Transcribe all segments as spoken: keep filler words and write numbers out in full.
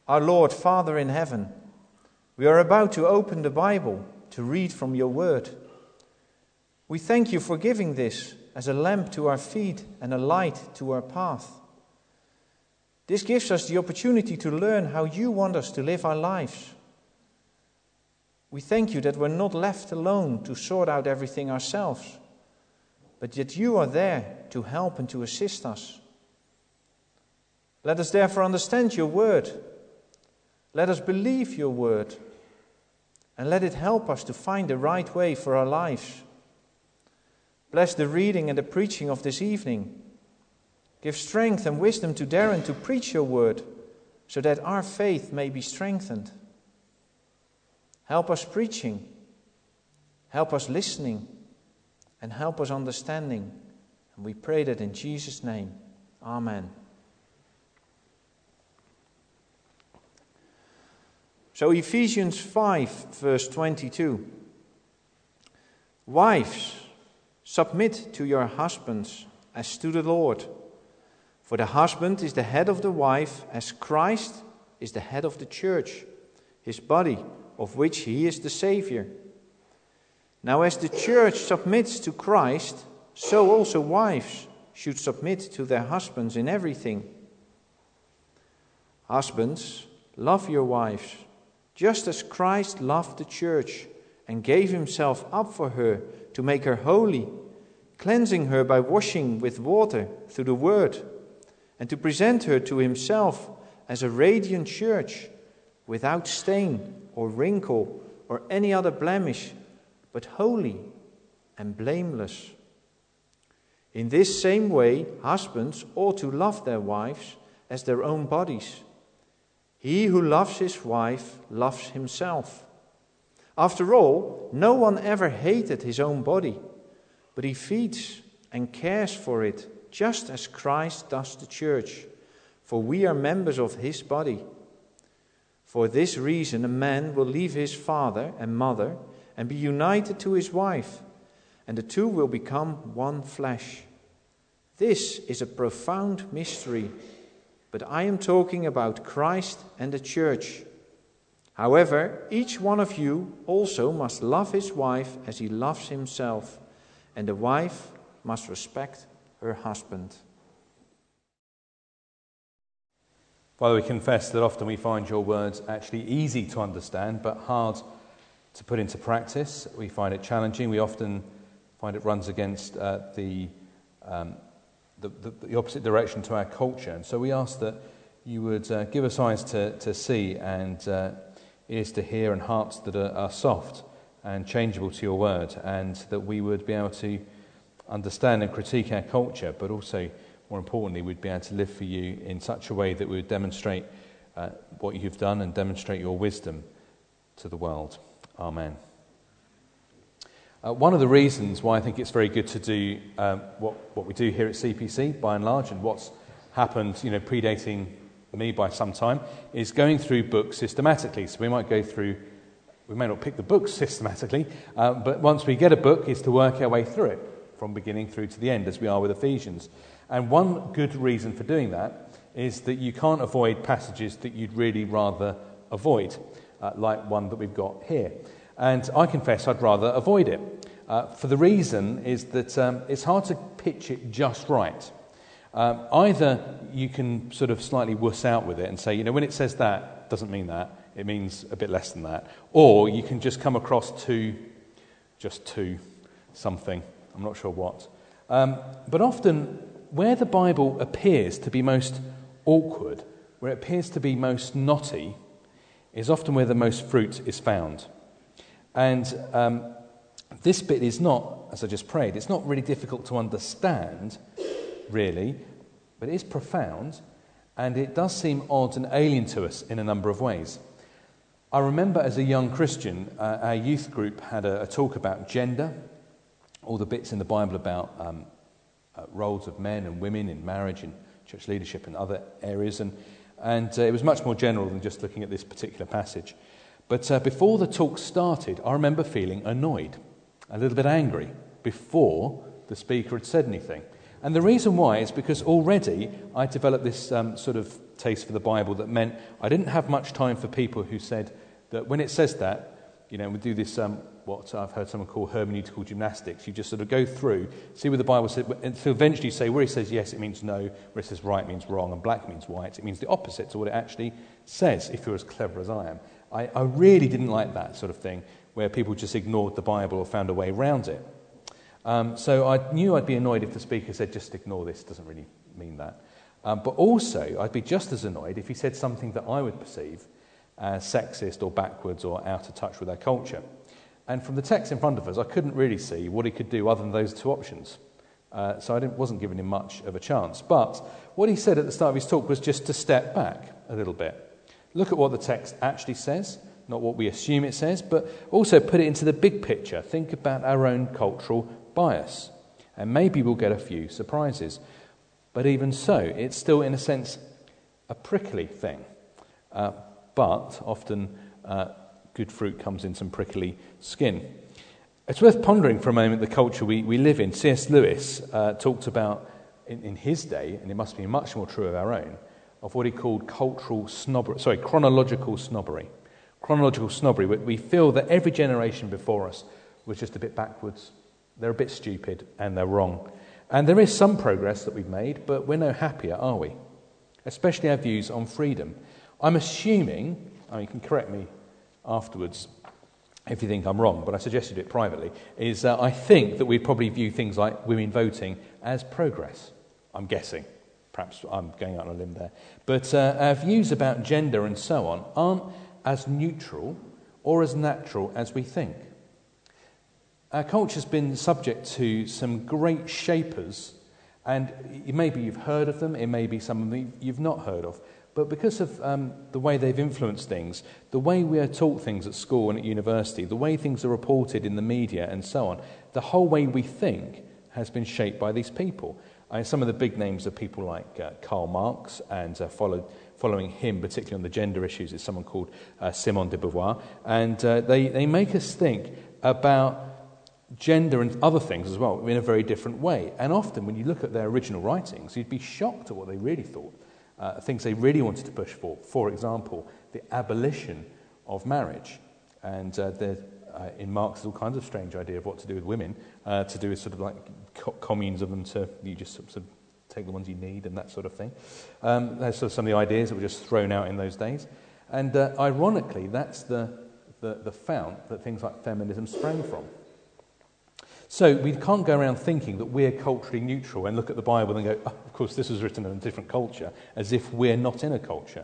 Our Lord, Father in heaven, we are about to open the Bible to read from your word. We thank you for giving this as a lamp to our feet and a light to our path. This gives us the opportunity to learn how you want us to live our lives. We thank you that we're not left alone to sort out everything ourselves, but that you are there to help and to assist us. Let us therefore understand your word. Let us believe your word, and let it help us to find the right way for our lives. Bless the reading and the preaching of this evening. Give strength and wisdom to Darren to preach your word, so that our faith may be strengthened. Help us preaching, help us listening, and help us understanding. And we pray that in Jesus' name. Amen. So Ephesians five, verse twenty-two. Wives, submit to your husbands as to the Lord. For the husband is the head of the wife, as Christ is the head of the church, his body, of which he is the Savior. Now as the church submits to Christ, so also wives should submit to their husbands in everything. Husbands, love your wives, just as Christ loved the church and gave himself up for her to make her holy, cleansing her by washing with water through the word, and to present her to himself as a radiant church, without stain or wrinkle or any other blemish, but holy and blameless. In this same way, husbands ought to love their wives as their own bodies. He who loves his wife loves himself. After all, no one ever hated his own body, but he feeds and cares for it, just as Christ does the church, for we are members of his body. For this reason, a man will leave his father and mother and be united to his wife, and the two will become one flesh. This is a profound mystery, but I am talking about Christ and the church. However, each one of you also must love his wife as he loves himself, and the wife must respect her husband. Father, we confess that often we find your words actually easy to understand, but hard to put into practice. We find it challenging. We often find it runs against uh, the, um, the, the the opposite direction to our culture. And so we ask that you would uh, give us eyes to, to see and uh, ears to hear and hearts that are, are soft and changeable to your word, and that we would be able to understand and critique our culture, but also, more importantly, we'd be able to live for you in such a way that we would demonstrate uh, what you've done and demonstrate your wisdom to the world. Amen. Uh, one of the reasons why I think it's very good to do um, what, what we do here at C P C, by and large, and what's happened, you know, predating me by some time, is going through books systematically. So we might go through, we may not pick the books systematically, uh, but once we get a book, is to work our way through it from beginning through to the end, as we are with Ephesians. And one good reason for doing that is that you can't avoid passages that you'd really rather avoid, uh, like one that we've got here. And I confess I'd rather avoid it. Uh, for the reason is that um, it's hard to pitch it just right. Um, either you can sort of slightly wuss out with it and say, you know, when it says that, it doesn't mean that, it means a bit less than that. Or you can just come across to, just to something, I'm not sure what. Um, but often, where the Bible appears to be most awkward, where it appears to be most knotty, is often where the most fruit is found. And um, this bit is not, as I just prayed, it's not really difficult to understand, really, but it is profound, and it does seem odd and alien to us in a number of ways. I remember as a young Christian, uh, our youth group had a, a talk about gender, all the bits in the Bible about um, uh, roles of men and women in marriage and church leadership and other areas, and, and uh, it was much more general than just looking at this particular passage. But uh, before the talk started, I remember feeling annoyed, a little bit angry, before the speaker had said anything. And the reason why is because already I developed this um, sort of taste for the Bible that meant I didn't have much time for people who said that when it says that, you know, we do this, um, what I've heard someone call hermeneutical gymnastics. You just sort of go through, see what the Bible says, and so eventually say where it says yes, it means no, where it says right means wrong, and black means white, it means the opposite to what it actually says, if you're as clever as I am. I, I really didn't like that sort of thing, where people just ignored the Bible or found a way around it. Um, so I knew I'd be annoyed if the speaker said, just ignore this, doesn't really mean that. Um, but also, I'd be just as annoyed if he said something that I would perceive as sexist or backwards or out of touch with our culture. And from the text in front of us, I couldn't really see what he could do other than those two options. Uh, so I didn't, wasn't giving him much of a chance. But what he said at the start of his talk was just to step back a little bit. Look at what the text actually says, not what we assume it says, but also put it into the big picture. Think about our own cultural bias. And maybe we'll get a few surprises. But even so, it's still, in a sense, a prickly thing. Uh, but often uh, good fruit comes in some prickly skin. It's worth pondering for a moment the culture we, we live in. C S Lewis uh, talked about, in, in his day, and it must be much more true of our own, of what he called cultural snobbery, sorry, chronological snobbery. Chronological snobbery, we feel that every generation before us was just a bit backwards, they're a bit stupid, and they're wrong. And there is some progress that we've made, but we're no happier, are we? Especially our views on freedom. I'm assuming, I mean, you can correct me afterwards if you think I'm wrong, but I suggested it privately, is uh, I think that we probably view things like women voting as progress. I'm guessing. Perhaps I'm going out on a limb there. But uh, our views about gender and so on aren't as neutral or as natural as we think. Our culture's been subject to some great shapers, and maybe you've heard of them, it may be some of them you've not heard of, but because of um, the way they've influenced things, the way we are taught things at school and at university, the way things are reported in the media and so on, the whole way we think has been shaped by these people. I mean, some of the big names are people like uh, Karl Marx, and uh, followed, following him, particularly on the gender issues, is someone called uh, Simone de Beauvoir. And uh, they, they make us think about gender and other things as well in a very different way. And often when you look at their original writings, you'd be shocked at what they really thought, uh, things they really wanted to push for. For example, the abolition of marriage. And uh, there, uh, in Marx, there's all kinds of strange idea of what to do with women, uh, to do with sort of like co- communes of them, to you just sort of take the ones you need and that sort of thing. Um, there's sort of some of the ideas that were just thrown out in those days. And uh, ironically, that's the, the, the fount that things like feminism sprang from. So we can't go around thinking that we're culturally neutral and look at the Bible and go, oh, of course, this was written in a different culture, as if we're not in a culture.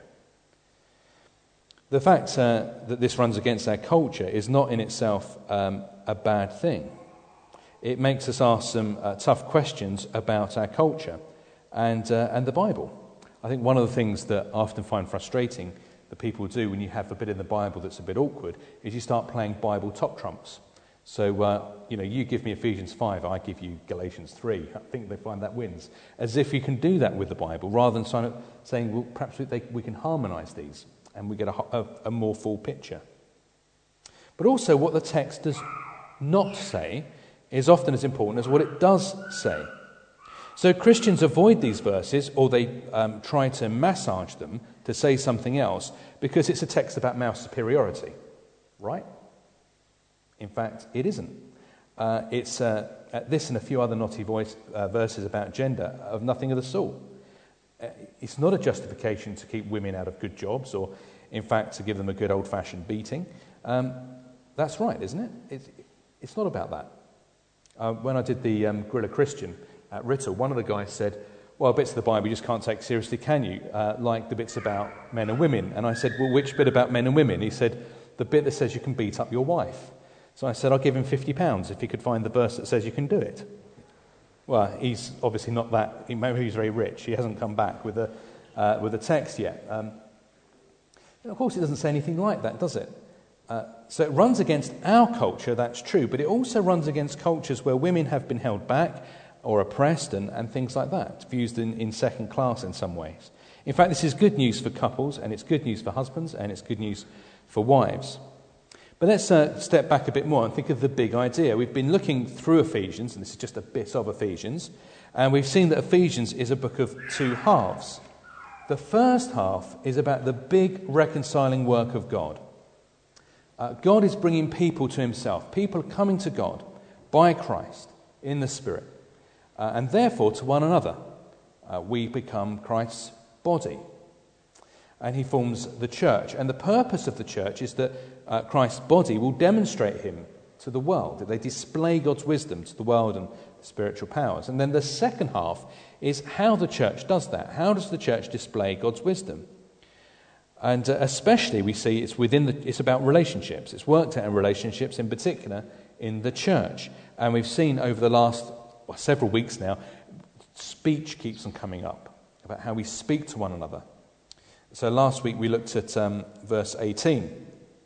The fact uh, that this runs against our culture is not in itself um, a bad thing. It makes us ask some uh, tough questions about our culture and, uh, and the Bible. I think one of the things that I often find frustrating that people do when you have a bit in the Bible that's a bit awkward is you start playing Bible top trumps. So, uh, you know, you give me Ephesians five, I give you Galatians three. I think they find that wins. As if you can do that with the Bible, rather than saying, well, perhaps we, they, we can harmonise these and we get a, a, a more full picture. But also what the text does not say is often as important as what it does say. So Christians avoid these verses, or they um, try to massage them to say something else, because it's a text about male superiority, right? In fact, it isn't. Uh, it's uh, this and a few other naughty voice, uh, verses about gender of nothing of the sort. Uh, it's not a justification to keep women out of good jobs, or, in fact, to give them a good old-fashioned beating. Um, that's right, isn't it? It's, it's not about that. Uh, when I did the um, Guerrilla Christian at Writtle, one of the guys said, well, bits of the Bible you just can't take seriously, can you? Uh, like the bits about men and women. And I said, well, which bit about men and women? He said, the bit that says you can beat up your wife. So I said, I'll give him fifty pounds if he could find the verse that says you can do it. Well, he's obviously not that, maybe he's very rich. He hasn't come back with a, uh, with a text yet. Um, of course, it doesn't say anything like that, does it? Uh, so it runs against our culture, that's true, but it also runs against cultures where women have been held back or oppressed and, and things like that, viewed in, in second class in some ways. In fact, this is good news for couples, and it's good news for husbands, and it's good news for wives. But let's uh, step back a bit more and think of the big idea. We've been looking through Ephesians, and this is just a bit of Ephesians, and we've seen that Ephesians is a book of two halves. The first half is about the big reconciling work of God. Uh, God is bringing people to himself. People are coming to God by Christ in the Spirit. Uh, and therefore to one another. Uh, we become Christ's body. And he forms the church. And the purpose of the church is that uh, Christ's body will demonstrate him to the world. That they display God's wisdom to the world and the spiritual powers. And then the second half is how the church does that. How does the church display God's wisdom? And uh, especially we see it's within the, it's about relationships. It's worked out in relationships, in particular in the church. And we've seen over the last well, several weeks now, speech keeps on coming up about how we speak to one another. So last week we looked at um, verse eighteen,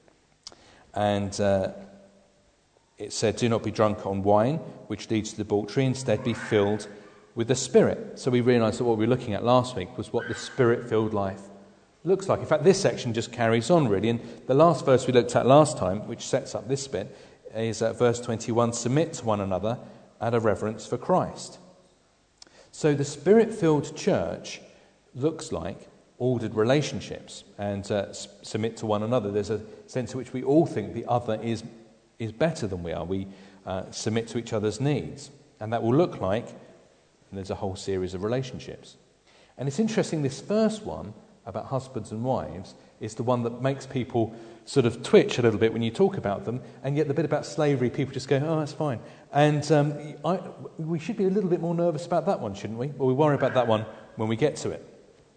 and uh, it said, "Do not be drunk on wine, which leads to debauchery. Instead, be filled with the Spirit." So we realised that what we were looking at last week was what the Spirit-filled life looks like. In fact, this section just carries on really. And the last verse we looked at last time, which sets up this bit, is at verse twenty-one: "Submit to one another out of reverence for Christ." So the Spirit-filled church looks like ordered relationships and uh, submit to one another. There's a sense in which we all think the other is is better than we are. We uh, submit to each other's needs. And that will look like, and there's a whole series of relationships. And it's interesting, this first one about husbands and wives is the one that makes people sort of twitch a little bit when you talk about them, and yet the bit about slavery, people just go, oh, that's fine. And um, I, we should be a little bit more nervous about that one, shouldn't we? Well, we worry about that one when we get to it.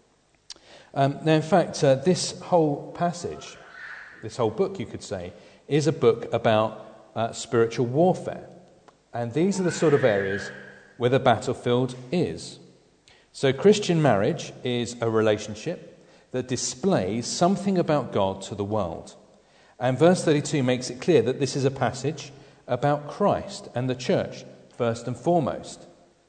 Um, now, in fact, uh, this whole passage, this whole book, you could say, is a book about uh, spiritual warfare. And these are the sort of areas where the battlefield is. So Christian marriage is a relationship that displays something about God to the world. And verse thirty-two makes it clear that this is a passage about Christ and the church, first and foremost.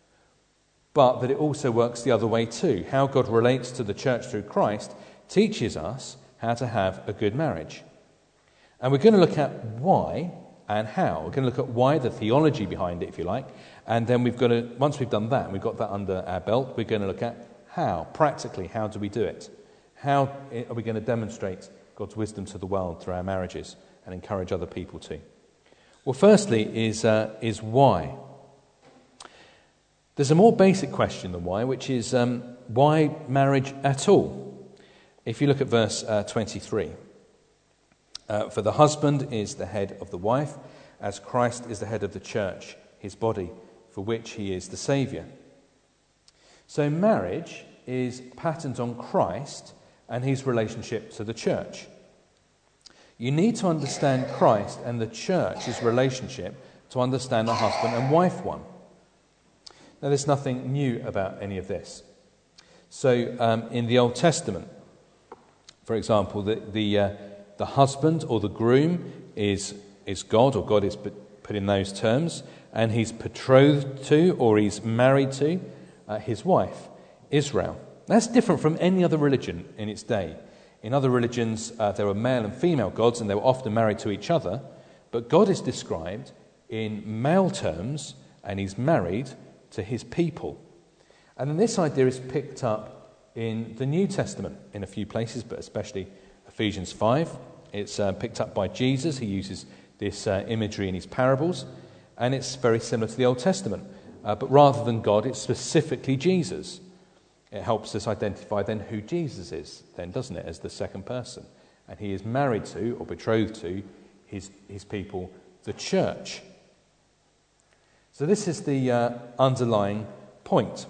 But that it also works the other way too. How God relates to the church through Christ teaches us how to have a good marriage. And we're going to look at why and how. We're going to look at why, the theology behind it, if you like. And then we've got to, once we've done that, we've got that under our belt, we're going to look at how, practically, how do we do it? How are we going to demonstrate God's wisdom to the world through our marriages and encourage other people to? Well, firstly is uh, is why. There's a more basic question than why, which is um, why marriage at all? If you look at verse uh, twenty-three. Uh, For the husband is the head of the wife, as Christ is the head of the church, his body, for which he is the Saviour. So marriage is patterned on Christ and his relationship to the church. You need to understand Christ and the church's relationship to understand a husband and wife one. Now, there's nothing new about any of this. So um, in the Old Testament, for example, the the, uh, the husband or the groom is, is God, or God is put in those terms, and he's betrothed to, or he's married to, uh, his wife, Israel. That's different from any other religion in its day. In other religions, uh, there were male and female gods, and they were often married to each other. But God is described in male terms, and he's married to his people. And then this idea is picked up in the New Testament in a few places, but especially Ephesians five. It's uh, picked up by Jesus. He uses this uh, imagery in his parables, and it's very similar to the Old Testament. Uh, but rather than God, it's specifically Jesus. It helps us identify then who Jesus is, then, doesn't it, as the second person. And he is married to, or betrothed to, his, his people, the church. So this is the uh, underlying point.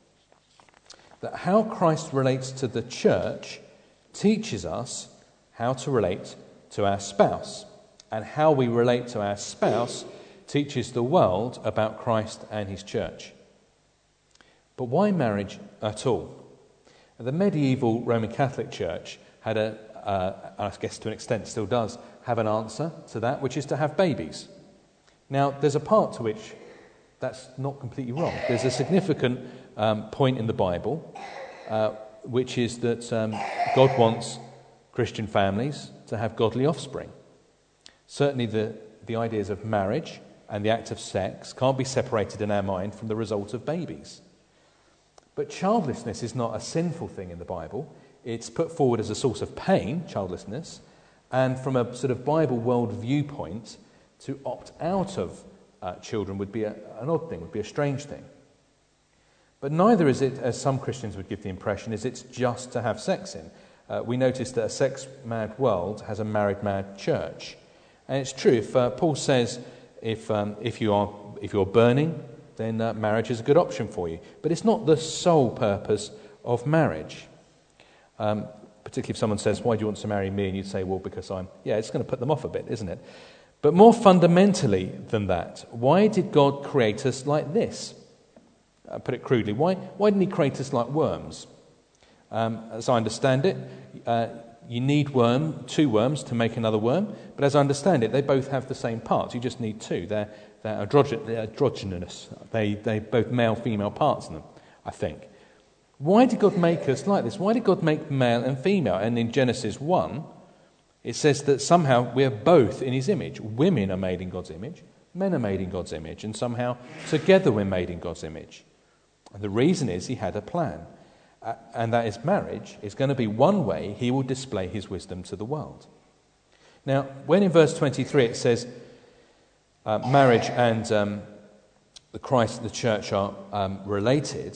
That how Christ relates to the church teaches us how to relate to our spouse. And how we relate to our spouse teaches the world about Christ and his church. But why marriage at all? The medieval Roman Catholic Church had a, uh, I guess to an extent still does, have an answer to that, which is to have babies. Now, there's a part to which that's not completely wrong. There's a significant um, point in the Bible, uh, which is that um, God wants Christian families to have godly offspring. Certainly the, the ideas of marriage and the act of sex can't be separated in our mind from the result of babies. But But childlessness is not a sinful thing in the Bible. It's put forward as a source of pain, childlessness, and from a sort of Bible world viewpoint, to opt out of uh, children would be a, an odd thing, would be a strange thing. But neither is it, as some Christians would give the impression, is it's just to have sex in. Uh, we notice that a sex-mad world has a married-mad church. And it's true, if uh, Paul says if um, if you are if you're burning, then uh, marriage is a good option for you. But it's not the sole purpose of marriage. Um, particularly if someone says, why do you want to marry me? And you'd say, well, because I'm... Yeah, it's going to put them off a bit, isn't it? But more fundamentally than that, why did God create us like this? I put it crudely, why, why didn't he create us like worms? Um, as I understand it, uh, you need worm, two worms to make another worm, but as I understand it, they both have the same parts. You just need two. They're, they're, androgy- they're androgynous. They, they both male, female parts in them, I think. Why did God make us like this? Why did God make male and female? And in Genesis one, it says that somehow we're both in his image. Women are made in God's image, men are made in God's image, and somehow together we're made in God's image. And the reason is he had a plan, uh, and that is marriage is going to be one way he will display his wisdom to the world. Now, when in verse twenty-three it says uh, marriage and um, the Christ and the church are um, related,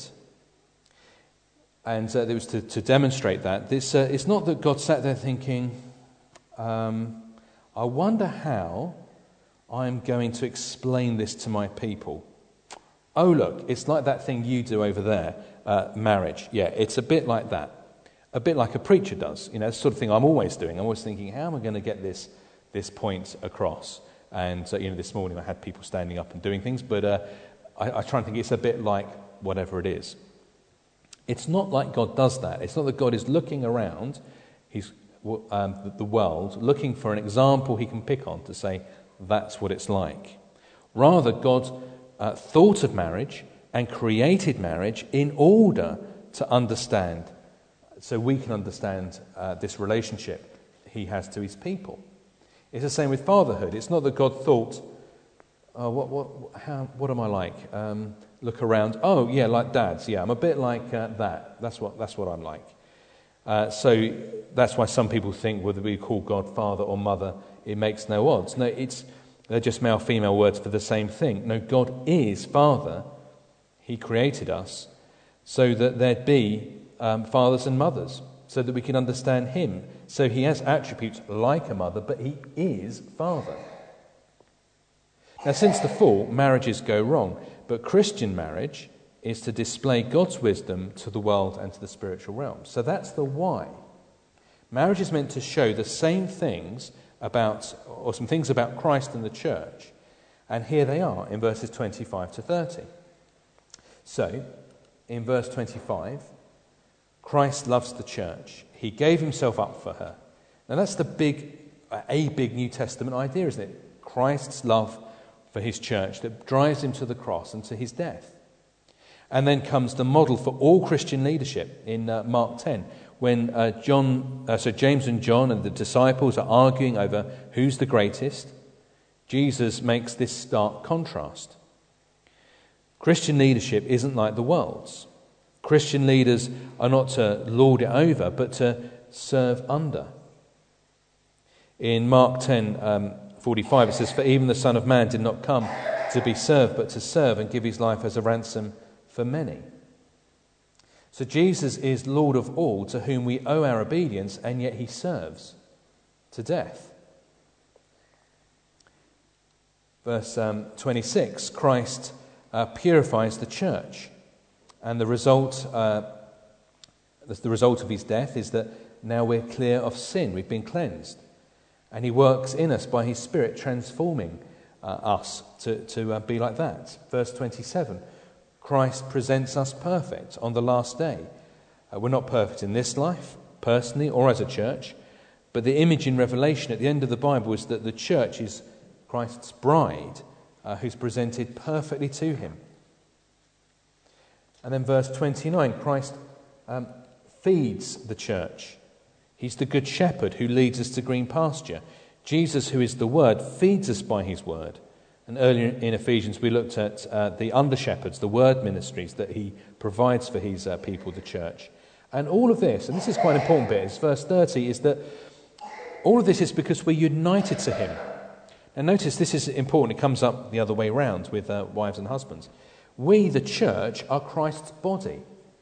and uh, it was to, to demonstrate that, this, uh, it's not that God sat there thinking, um, I wonder how I'm going to explain this to my people. Oh, look, it's like that thing you do over there, uh, marriage. Yeah, it's a bit like that. A bit like a preacher does. You know, it's the sort of thing I'm always doing. I'm always thinking, how am I going to get this this point across? And, uh, you know, this morning I had people standing up and doing things, but uh, I, I try and think it's a bit like whatever it is. It's not like God does that. It's not that God is looking around he's, um, the world, looking for an example he can pick on to say, that's what it's like. Rather, God uh, thought of marriage and created marriage in order to understand, so we can understand uh, this relationship he has to his people. It's the same with fatherhood. It's not that God thought, oh, what, what, how, what am I like? Um, look around. Oh, yeah, like dads. Yeah, I'm a bit like uh, that. That's what that's what I'm like. Uh, so that's why some people think whether we call God father or mother, it makes no odds. No, it's they're just male-female words for the same thing. No, God is father. He created us so that there'd be um, fathers and mothers, so that we can understand him. So he has attributes like a mother, but he is father. Now, since the fall, marriages go wrong, but Christian marriage is to display God's wisdom to the world and to the spiritual realm. So that's the why. Marriage is meant to show the same things about, or some things about Christ and the church, and here they are in verses twenty-five to thirty. So, in verse twenty-five, Christ loves the church. He gave himself up for her. Now that's the big, a big New Testament idea, isn't it? Christ's love for his church that drives him to the cross and to his death. And then comes the model for all Christian leadership in uh, Mark ten, when uh, John, uh, so James and John and the disciples are arguing over who's the greatest. Jesus makes this stark contrast. Christian leadership isn't like the world's. Christian leaders are not to lord it over, but to serve under. In Mark ten um, forty-five, it says, "For even the Son of Man did not come to be served, but to serve and give his life as a ransom for many." So Jesus is Lord of all, to whom we owe our obedience, and yet he serves to death. Verse um, twenty-six, Christ uh, purifies the church. And the result, uh, the result of his death is that now we're clear of sin. We've been cleansed. And he works in us by his Spirit, transforming uh, us to, to uh, be like that. Verse twenty-seven, Christ presents us perfect on the last day. Uh, we're not perfect in this life, personally or as a church, but the image in Revelation at the end of the Bible is that the church is Christ's bride, uh, who's presented perfectly to him. And then verse twenty-nine, Christ um, feeds the church. He's the good shepherd who leads us to green pasture. Jesus, who is the Word, feeds us by his word And earlier in Ephesians, we looked at uh, the under-shepherds, the word ministries that he provides for his uh, people, the church. And all of this, and this is quite an important bit, is verse thirty, is that all of this is because we're united to him. And notice this is important. It comes up the other way round with uh, wives and husbands. We, the church, are Christ's body.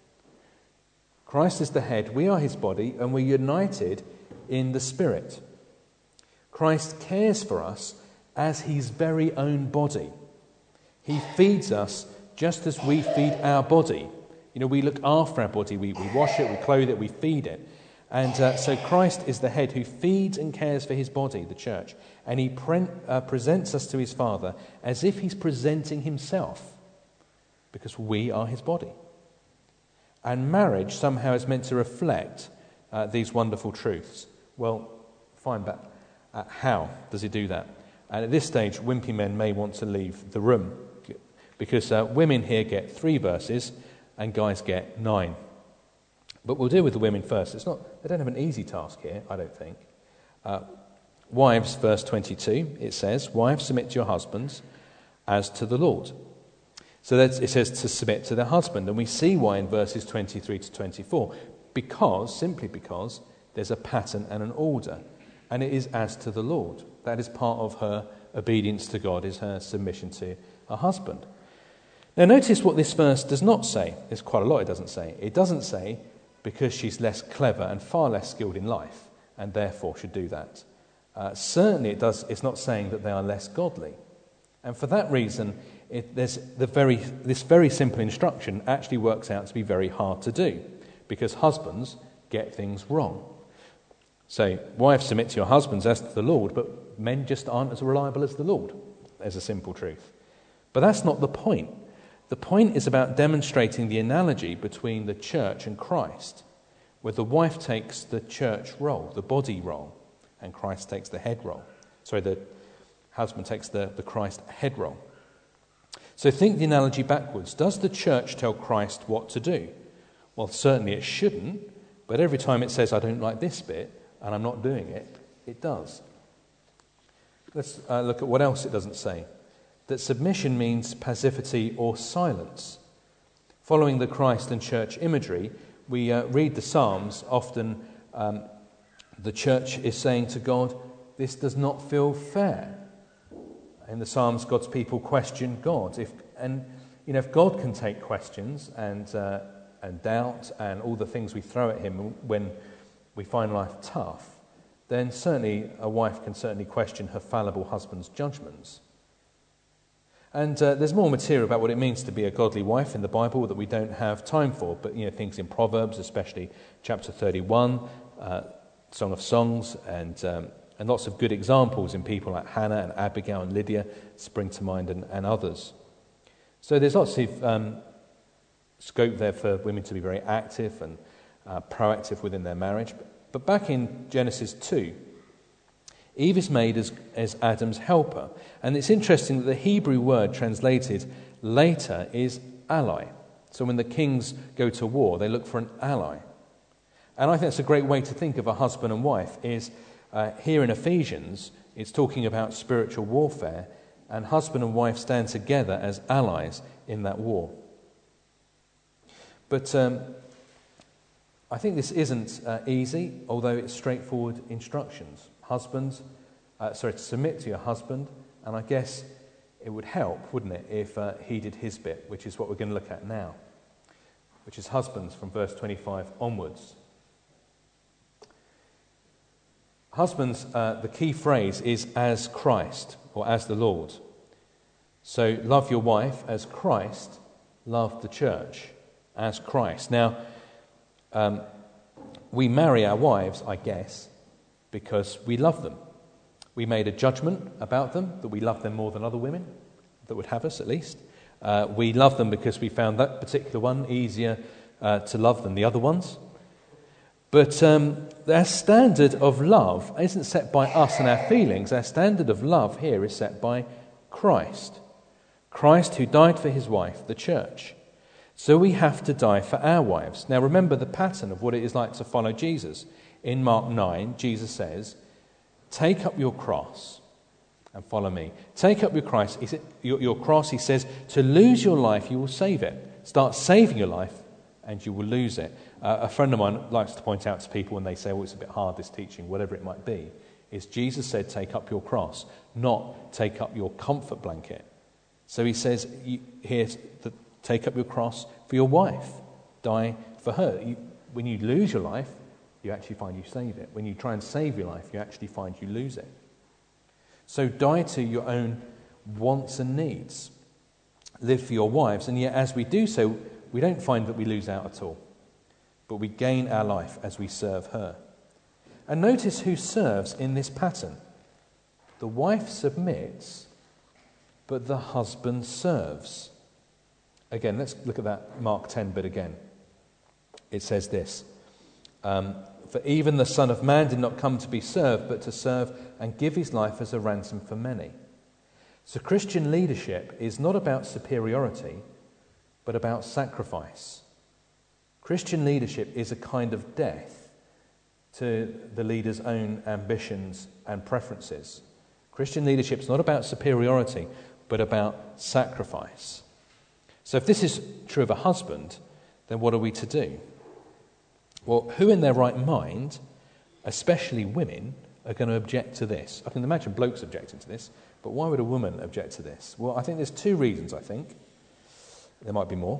Christ is the head, we are his body, and we're united in the Spirit. Christ cares for us as his very own body. He feeds us just as we feed our body. You know, we look after our body, we, we wash it, we clothe it, we feed it. And uh, so Christ is the head who feeds and cares for his body, the church. And he pre- uh, presents us to his Father as if he's presenting himself, because we are his body. And marriage somehow is meant to reflect uh, these wonderful truths. Well, fine, but uh, how does it do that? And at this stage, wimpy men may want to leave the room, because uh, women here get three verses and guys get nine. But we'll deal with the women first. It's not; they don't have an easy task here, I don't think. Uh, wives, verse twenty-two, it says, "Wives, submit to your husbands as to the Lord." So that's, it says to submit to their husband. And we see why in verses twenty-three to twenty-four. Because, simply because, there's a pattern and an order. And it is as to the Lord. That is part of her obedience to God, is her submission to her husband. Now notice what this verse does not say. There's quite a lot it doesn't say. It doesn't say because she's less clever and far less skilled in life, and therefore should do that. Uh, certainly it does. It's not saying that they are less godly. And for that reason, it, there's the very this very simple instruction actually works out to be very hard to do, because husbands get things wrong. So, wives, submit to your husbands as to the Lord, but men just aren't as reliable as the Lord. There's a simple truth. But that's not the point. The point is about demonstrating the analogy between the church and Christ, where the wife takes the church role, the body role, and Christ takes the head role. Sorry, the husband takes the, the Christ head role. So think the analogy backwards. Does the church tell Christ what to do? Well, certainly it shouldn't, but every time it says, I don't like this bit, and I'm not doing it, it does. Let's uh, look at what else it doesn't say. That submission means passivity or silence. Following the Christ and church imagery, we uh, read the Psalms. Often um, the church is saying to God, this does not feel fair. In the Psalms, God's people question God. If and you know, if God can take questions and uh, and doubt and all the things we throw at him when we find life tough, then certainly a wife can certainly question her fallible husband's judgments. And uh, there's more material about what it means to be a godly wife in the Bible that we don't have time for, but you know, things in Proverbs, especially chapter thirty-one, uh, Song of Songs, and um, and lots of good examples in people like Hannah and Abigail and Lydia spring to mind, and, and others. So there's lots of um, scope there for women to be very active and uh, proactive within their marriage. But back in Genesis two, Eve is made as, as Adam's helper. And it's interesting that the Hebrew word translated later is ally. So when the kings go to war, they look for an ally. And I think that's a great way to think of a husband and wife, is uh, here in Ephesians, it's talking about spiritual warfare, and husband and wife stand together as allies in that war. But um, I think this isn't uh, easy, although it's straightforward instructions. Husbands, uh, sorry, to submit to your husband, and I guess it would help, wouldn't it, if uh, he did his bit, which is what we're going to look at now, which is husbands from verse twenty-five onwards. Husbands, uh, the key phrase is as Christ, or as the Lord. So love your wife as Christ loved the church, as Christ. Now, um, we marry our wives, I guess, because we love them. We made a judgment about them, that we love them more than other women, that would have us at least. Uh, we love them because we found that particular one easier uh, to love than the other ones. But um, our standard of love isn't set by us and our feelings. Our standard of love here is set by Christ. Christ who died for his wife, the church. So we have to die for our wives. Now remember the pattern of what it is like to follow Jesus. In Mark nine, Jesus says, take up your cross and follow me. Take up your cross, he said, your, your cross, he says, to lose your life, you will save it. Start saving your life, and you will lose it. Uh, a friend of mine likes to point out to people when they say, oh, it's a bit hard, this teaching, whatever it might be, is Jesus said, take up your cross, not take up your comfort blanket. So he says, you, here, the, take up your cross for your wife. Die for her. You, when you lose your life, you actually find you save it. When you try and save your life, you actually find you lose it. So die to your own wants and needs. Live for your wives, and yet as we do so, we don't find that we lose out at all, but we gain our life as we serve her. And notice who serves in this pattern. The wife submits, but the husband serves. Again, let's look at that Mark ten bit again. It says this, um, for even the Son of Man did not come to be served, but to serve and give his life as a ransom for many. So Christian leadership is not about superiority, but about sacrifice. Christian leadership is a kind of death to the leader's own ambitions and preferences. Christian leadership is not about superiority, but about sacrifice. So if this is true of a husband, then what are we to do? Well, who in their right mind, especially women, are going to object to this? I can imagine blokes objecting to this, but why would a woman object to this? Well, I think there's two reasons, I think. There might be more.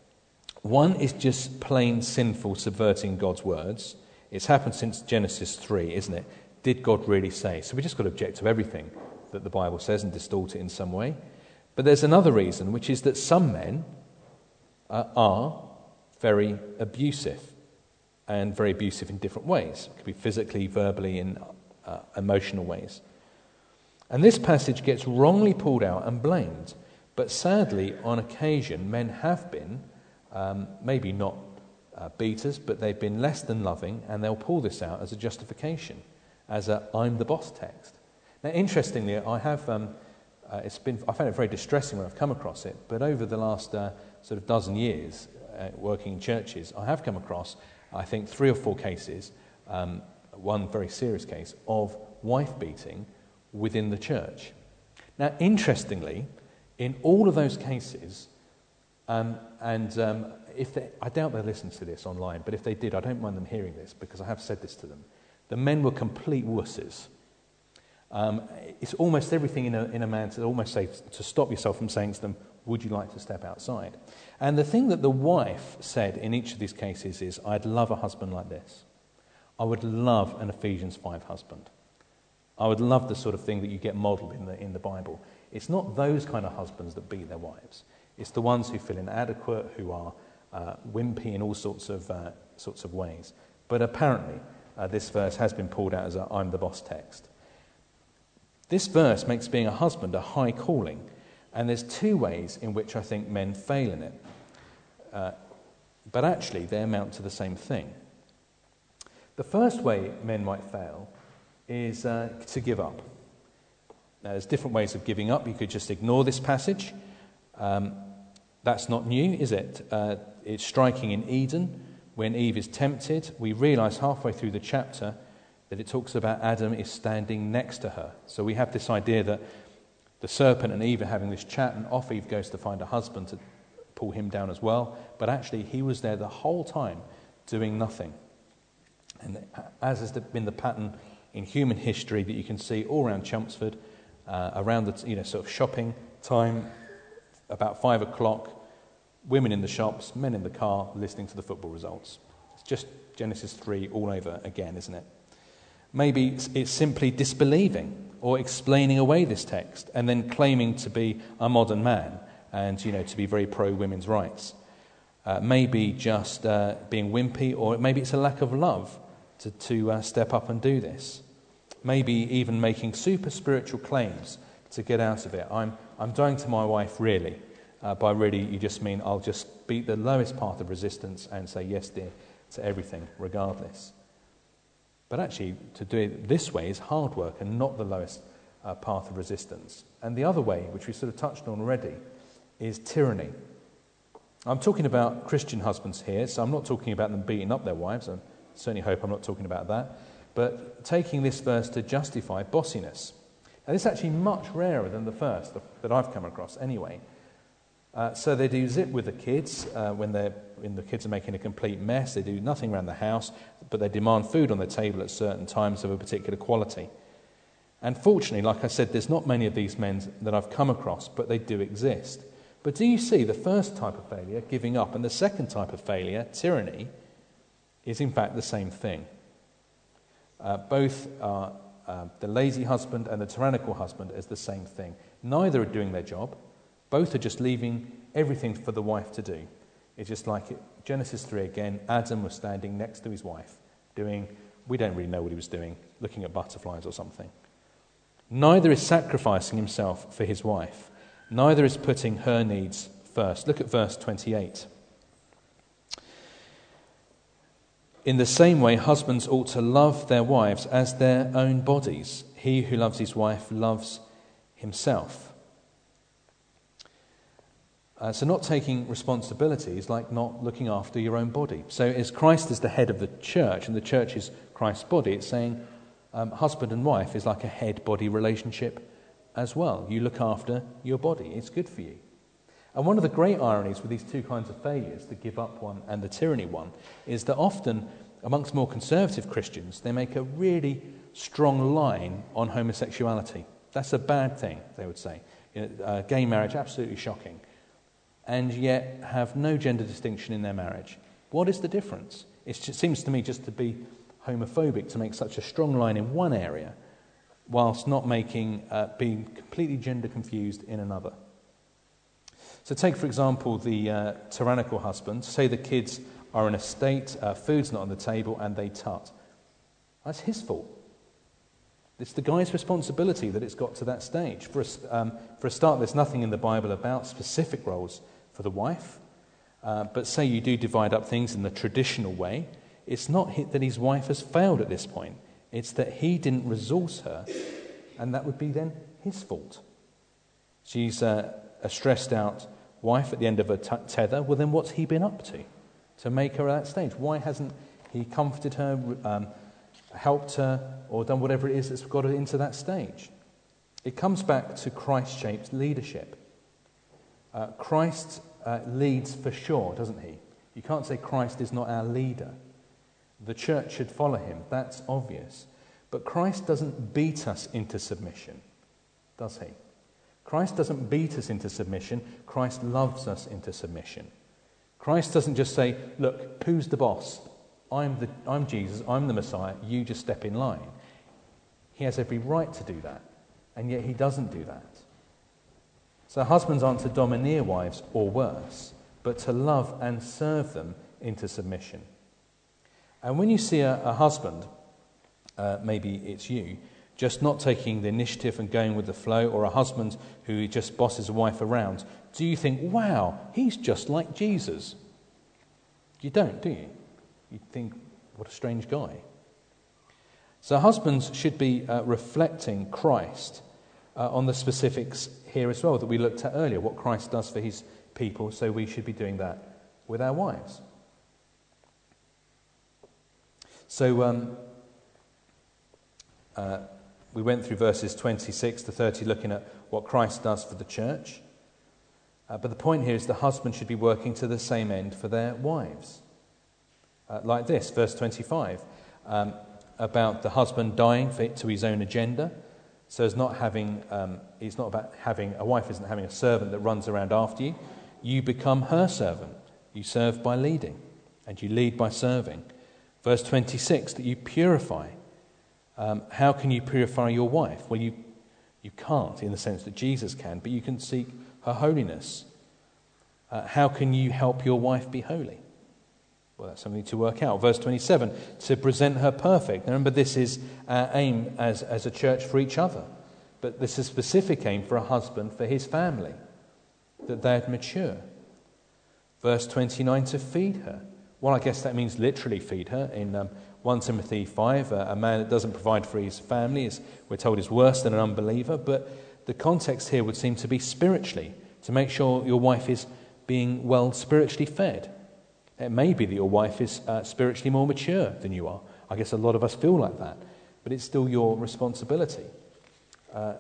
One is just plain sinful subverting God's words. It's happened since Genesis three, isn't it? Did God really say? So we just got to object to everything that the Bible says and distort it in some way. But there's another reason, which is that some men uh, are very abusive, and very abusive in different ways. It could be physically, verbally, in uh, emotional ways. And this passage gets wrongly pulled out and blamed. But sadly, on occasion, men have been, um, maybe not uh, beaters, but they've been less than loving, and they'll pull this out as a justification, as a I'm the boss text. Now, interestingly, I have, um, uh, it's been, I found it very distressing when I've come across it, but over the last uh, sort of dozen years, uh, working in churches, I have come across, I think, three or four cases, um, one very serious case, of wife beating within the church. Now, interestingly, in all of those cases, um, and um, if they, I doubt they listen to this online, but if they did, I don't mind them hearing this because I have said this to them. The men were complete wusses. Um, it's almost everything in a, in a man to almost say to stop yourself from saying to them, would you like to step outside? And the thing that the wife said in each of these cases is, I'd love a husband like this. I would love an Ephesians five husband. I would love the sort of thing that you get modelled in the in the Bible. It's not those kind of husbands that beat their wives. It's the ones who feel inadequate, who are uh, wimpy in all sorts of uh, sorts of ways. But apparently, uh, this verse has been pulled out as a I'm the boss text. This verse makes being a husband a high calling, and there's two ways in which I think men fail in it. Uh, but actually, they amount to the same thing. The first way men might fail is uh, to give up. Now, there's different ways of giving up. You could just ignore this passage. Um, that's not new, is it? Uh, it's striking in Eden when Eve is tempted. We realise halfway through the chapter that it talks about Adam is standing next to her. So we have this idea that the serpent and Eve are having this chat, and off Eve goes to find a husband to pull him down as well. But actually, he was there the whole time doing nothing. And as has been the pattern in human history that you can see all around Chelmsford, uh, around the you know sort of shopping time, about five o'clock, women in the shops, men in the car, listening to the football results. It's just Genesis three all over again, isn't it? Maybe it's, it's simply disbelieving or explaining away this text and then claiming to be a modern man and you know to be very pro women's rights. Uh, maybe just uh, being wimpy, or maybe it's a lack of love to, to uh, step up and do this. Maybe even making super spiritual claims to get out of it. I'm I'm dying to my wife, really. Uh, by really, you just mean I'll just beat the lowest path of resistance and say yes, dear, to everything, regardless. But actually, to do it this way is hard work and not the lowest uh, path of resistance. And the other way, which we sort of touched on already, is tyranny. I'm talking about Christian husbands here, so I'm not talking about them beating up their wives. I certainly hope I'm not talking about that. But taking this verse to justify bossiness. And it's actually much rarer than the first that I've come across anyway. Uh, so they do zip with the kids uh, when they're when the kids are making a complete mess. They do nothing around the house, but they demand food on the table at certain times of a particular quality. And fortunately, like I said, there's not many of these men that I've come across, but they do exist. But do you see the first type of failure, giving up, and the second type of failure, tyranny, is in fact the same thing. Uh, both are uh, the lazy husband and the tyrannical husband is the same thing. Neither are doing their job. Both are just leaving everything for the wife to do. It's just like it, Genesis three again, Adam was standing next to his wife, doing, we don't really know what he was doing, looking at butterflies or something. Neither is sacrificing himself for his wife. Neither is putting her needs first. Look at verse twenty-eight. In the same way, husbands ought to love their wives as their own bodies. He who loves his wife loves himself. Uh, so not taking responsibility is like not looking after your own body. So as Christ is the head of the church, and the church is Christ's body, it's saying um, husband and wife is like a head-body relationship as well. You look after your body. It's good for you. And one of the great ironies with these two kinds of failures, the give up one and the tyranny one, is that often amongst more conservative Christians, they make a really strong line on homosexuality. That's a bad thing, they would say. You know, uh, gay marriage, absolutely shocking. And yet have no gender distinction in their marriage. What is the difference? It seems to me just to be homophobic to make such a strong line in one area, whilst not making uh, being completely gender confused in another. So take, for example, the uh, tyrannical husband. Say the kids are in a state, uh, food's not on the table, and they tut. That's his fault. It's the guy's responsibility that it's got to that stage. For a, um, for a start, there's nothing in the Bible about specific roles for the wife. Uh, but say you do divide up things in the traditional way, it's not that his wife has failed at this point. It's that he didn't resource her, and that would be then his fault. She's uh, a stressed out wife at the end of a t- tether. Well, then what's he been up to to make her at that stage? Why hasn't he comforted her, um, helped her, or done whatever it is that's got her into that stage? It comes back to Christ-shaped leadership. Uh, Christ uh, leads for sure, doesn't he? You can't say Christ is not our leader. The church should follow him. That's obvious. But Christ doesn't beat us into submission, does he? Christ doesn't beat us into submission. Christ loves us into submission. Christ doesn't just say, look, who's the boss? I'm the I'm Jesus, I'm the Messiah, you just step in line. He has every right to do that, and yet he doesn't do that. So husbands aren't to domineer wives or worse, but to love and serve them into submission. And when you see a, a husband, uh, maybe it's you, just not taking the initiative and going with the flow, or a husband who just bosses a wife around, do you think, wow, he's just like Jesus? You don't, do you? You think, what a strange guy. So husbands should be uh, reflecting Christ uh, on the specifics here as well that we looked at earlier, what Christ does for his people, so we should be doing that with our wives. So um, uh, we went through verses twenty-six to thirty looking at what Christ does for the church. Uh, but the point here is the husband should be working to the same end for their wives. Uh, like this, verse twenty-five, um, about the husband dying for, to his own agenda. So it's not having, um, it's not about having, a wife isn't having a servant that runs around after you. You become her servant. You serve by leading, and you lead by serving. Verse twenty-six, that you purify. Um, how can you purify your wife? Well, you you can't in the sense that Jesus can, but you can seek her holiness. Uh, how can you help your wife be holy? Well, that's something to work out. Verse twenty-seven, to present her perfect. Now, remember, this is our aim as, as a church for each other. But this is a specific aim for a husband, for his family, that they'd mature. Verse twenty-nine, to feed her. Well, I guess that means literally feed her. In um, First Timothy five, uh, a man that doesn't provide for his family, is, we're told, is worse than an unbeliever. But the context here would seem to be spiritually, to make sure your wife is being well spiritually fed. It may be that your wife is uh, spiritually more mature than you are. I guess a lot of us feel like that. But it's still your responsibility. Uh,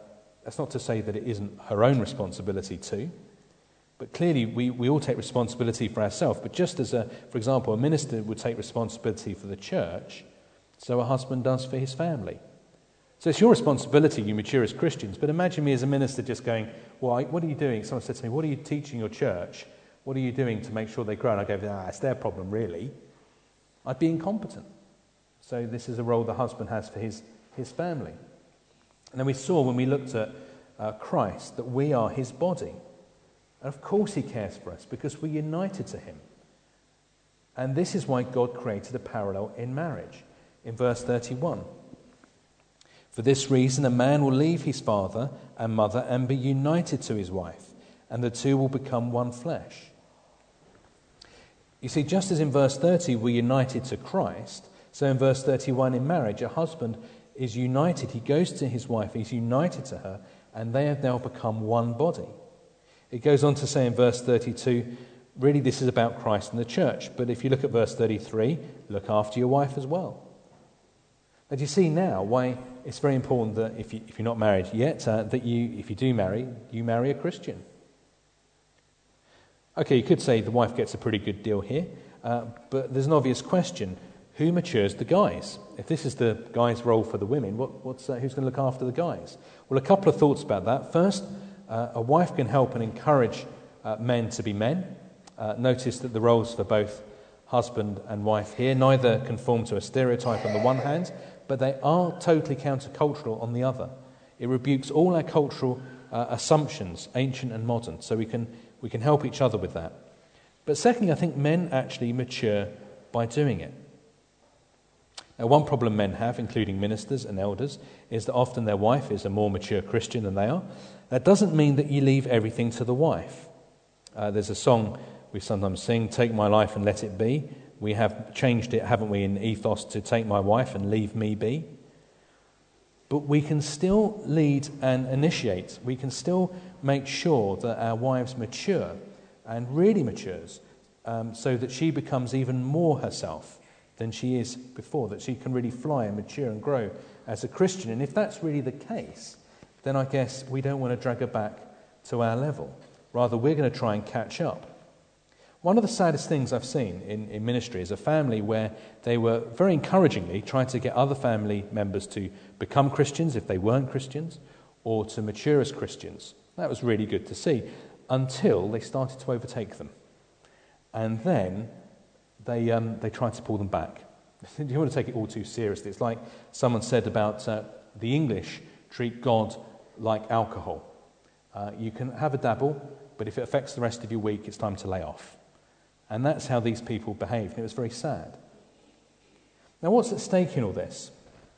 That's not to say that it isn't her own responsibility too. But clearly, we, we all take responsibility for ourselves. But just as, a, for example, a minister would take responsibility for the church, so a husband does for his family. So it's your responsibility, you mature as Christians. But imagine me as a minister just going, well, what are you doing? Someone said to me, what are you teaching your church? What are you doing to make sure they grow? And I go, ah, it's their problem, really. I'd be incompetent. So this is a role the husband has for his, his family. And then we saw when we looked at uh, Christ that we are his body. And of course he cares for us because we're united to him. And this is why God created a parallel in marriage. In verse thirty-one, for this reason a man will leave his father and mother and be united to his wife, and the two will become one flesh. You see, just as in verse thirty we're united to Christ, so in verse thirty-one in marriage a husband is united. He goes to his wife, he's united to her, and they have now become one body. It goes on to say in verse thirty-two, really this is about Christ and the church. But if you look at verse thirty-three, look after your wife as well. And you see now why it's very important that if, you, if you're not married yet, uh, that you, if you do marry, you marry a Christian. Okay, you could say the wife gets a pretty good deal here, uh, but there's an obvious question. Who matures the guys? If this is the guy's role for the women, what, what's, uh, who's going to look after the guys? Well, a couple of thoughts about that. First, uh, a wife can help and encourage uh, men to be men. Uh, notice that the roles for both husband and wife here neither conform to a stereotype on the one hand, but they are totally countercultural on the other. It rebukes all our cultural uh, assumptions, ancient and modern, so we can we can help each other with that. But secondly, I think men actually mature by doing it. Now, one problem men have, including ministers and elders, is that often their wife is a more mature Christian than they are. That doesn't mean that you leave everything to the wife. Uh, there's a song we sometimes sing, "Take my life and let it be." We have changed it, haven't we, in ethos to "take my wife and leave me be." But we can still lead and initiate. We can still make sure that our wives mature and really matures um, so that she becomes even more herself than she is before, that she can really fly and mature and grow as a Christian. And if that's really the case, then I guess we don't want to drag her back to our level. Rather, we're going to try and catch up. One of the saddest things I've seen in, in ministry is a family where they were very encouragingly trying to get other family members to become Christians if they weren't Christians, or to mature as Christians. That was really good to see, until they started to overtake them. And then they um, they tried to pull them back. You want to take it all too seriously. It's like someone said about uh, the English treat God like alcohol. Uh, you can have a dabble, but if it affects the rest of your week, it's time to lay off. And that's how these people behaved, and it was very sad. Now, what's at stake in all this?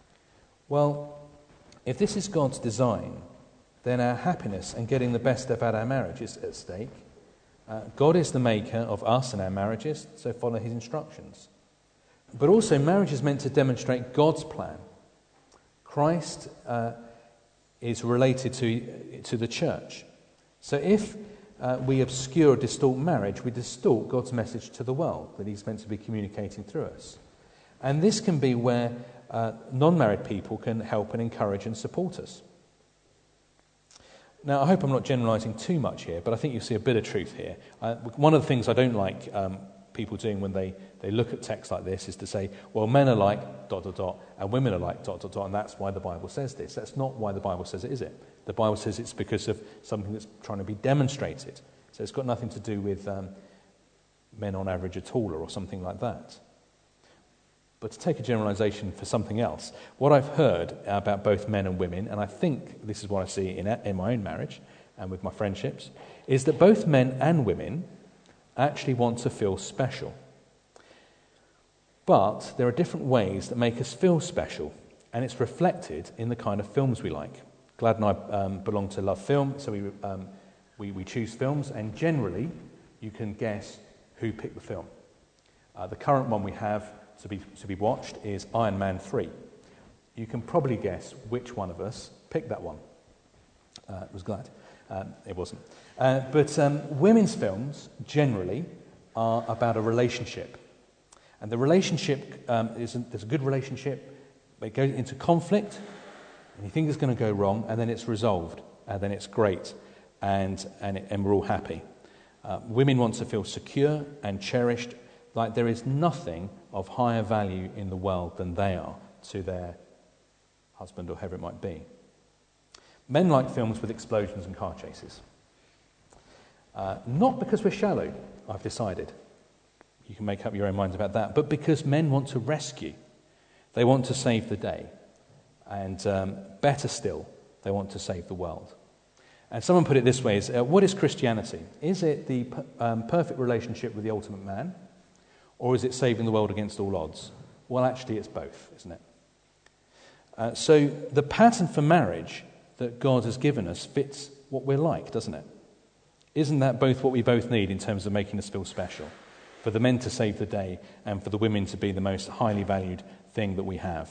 Well, if this is God's design, then our happiness and getting the best about our marriage is at stake. Uh, God is the maker of us and our marriages, so follow his instructions. But also, marriage is meant to demonstrate God's plan. Christ uh, is related to, to the church. So if uh, we obscure or distort marriage, we distort God's message to the world that he's meant to be communicating through us. And this can be where uh, non-married people can help and encourage and support us. Now, I hope I'm not generalising too much here, but I think you'll see a bit of truth here. Uh, one of the things I don't like um, people doing when they, they look at texts like this is to say, well, men are like dot, dot, dot, and women are like dot, dot, dot, and that's why the Bible says this. That's not why the Bible says it, is it? The Bible says it's because of something that's trying to be demonstrated. So it's got nothing to do with um, men on average are taller or something like that. But to take a generalisation for something else, what I've heard about both men and women, and I think this is what I see in, in my own marriage and with my friendships, is that both men and women actually want to feel special. But there are different ways that make us feel special, and it's reflected in the kind of films we like. Glad and I um, belong to Love Film, so we, um, we, we choose films, and generally you can guess who picked the film. Uh, the current one we have to be to be watched is Iron Man three. You can probably guess which one of us picked that one. I uh, was glad. Um, it wasn't. Uh, but um, women's films generally are about a relationship. And the relationship, um, is a, there's a good relationship, but it goes into conflict, and you think it's going to go wrong, and then it's resolved, and then it's great, and, and, it, and we're all happy. Uh, women want to feel secure and cherished, like there is nothing of higher value in the world than they are to their husband or whoever it might be. Men like films with explosions and car chases. Uh, not because we're shallow, I've decided. You can make up your own minds about that. But because men want to rescue. They want to save the day. And um, better still, they want to save the world. And someone put it this way, is, uh, what is Christianity? Is it the um, perfect relationship with the ultimate man? Or is it saving the world against all odds? Well, actually, it's both, isn't it? Uh, so the pattern for marriage that God has given us fits what we're like, doesn't it? Isn't that both what we both need in terms of making us feel special? For the men to save the day and for the women to be the most highly valued thing that we have.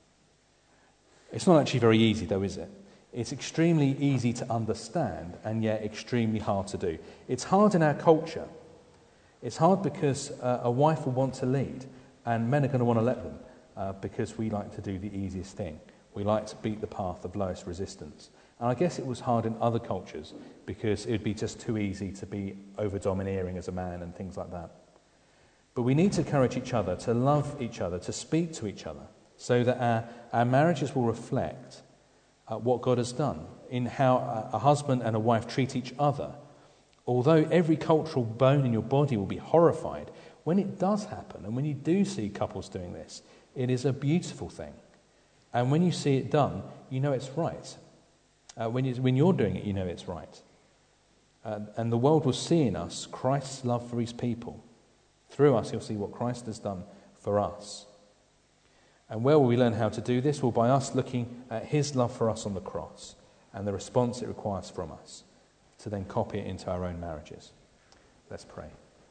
It's not actually very easy though, is it? It's extremely easy to understand and yet extremely hard to do. It's hard in our culture. It's hard because uh, a wife will want to lead and men are going to want to let them uh, because we like to do the easiest thing. We like to beat the path of lowest resistance. And I guess it was hard in other cultures because it would be just too easy to be over-domineering as a man and things like that. But we need to encourage each other, to love each other, to speak to each other so that our, our marriages will reflect uh, what God has done in how a, a husband and a wife treat each other. Although every cultural bone in your body will be horrified, when it does happen and when you do see couples doing this, it is a beautiful thing. And when you see it done, you know it's right. Uh, when, you, when you're doing it, you know it's right. Uh, and the world will see in us Christ's love for his people. Through us, you'll see what Christ has done for us. And where will we learn how to do this? Well, by us looking at his love for us on the cross and the response it requires from us to then copy it into our own marriages. Let's pray.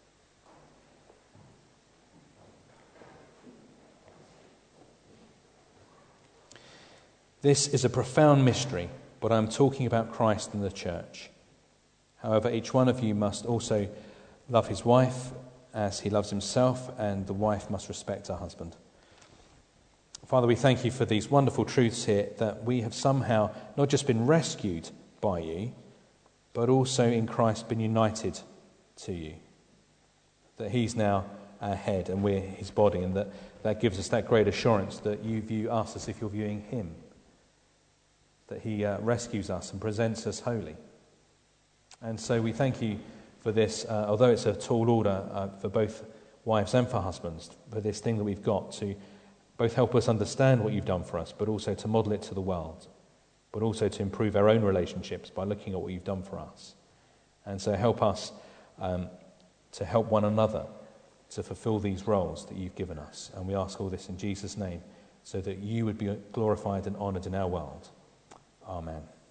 This is a profound mystery, but I'm talking about Christ and the church. However, each one of you must also love his wife as he loves himself, and the wife must respect her husband. Father, we thank you for these wonderful truths here, that we have somehow not just been rescued by you, but also in Christ been united to you. That he's now our head and we're his body, and that, that gives us that great assurance that you view us as if you're viewing him. That he uh, rescues us and presents us holy. And so we thank you for this, uh, although it's a tall order uh, for both wives and for husbands, for this thing that we've got to both help us understand what you've done for us, but also to model it to the world, but also to improve our own relationships by looking at what you've done for us. And so help us um, to help one another to fulfill these roles that you've given us. And we ask all this in Jesus' name, so that you would be glorified and honoured in our world. Amen.